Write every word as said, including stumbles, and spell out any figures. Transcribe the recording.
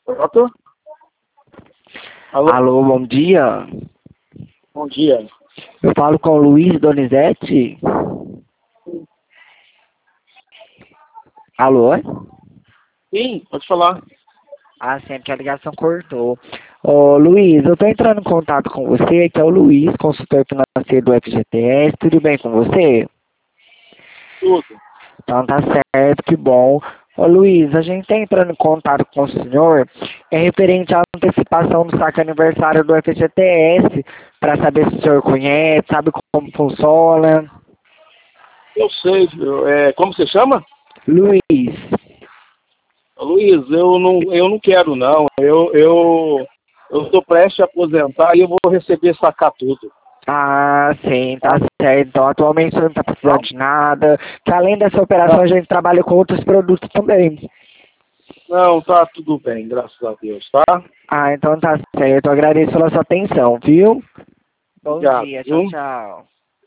Pronto? Alô? Alô, bom dia. Bom dia. Eu falo com o Luiz Donizete? Alô? Sim, pode falar. Ah, sempre que a ligação cortou. Ô, Luiz, eu tô entrando em contato com você, que é o Luiz, consultor financeiro do F G T S. Tudo bem com você? Tudo. Então tá certo, que bom. Ô Luiz, a gente tá entrando em contato com o senhor, é referente à antecipação do saque aniversário do F G T S, para saber se o senhor conhece, sabe como funciona. Eu sei. Eu, é, como você chama? Luiz. Luiz, eu não, eu não quero, não. Eu eu eu estou prestes a aposentar e eu vou receber sacar tudo. Ah, sim, tá certo. Então, atualmente você não tá precisando Não? de nada. Que além dessa operação, Não, a gente trabalha com outros produtos também. não, tá tudo bem, graças a Deus, tá? Ah, então tá certo. Eu agradeço pela sua atenção, viu? Bom Obrigado, dia. Tchau, viu? tchau.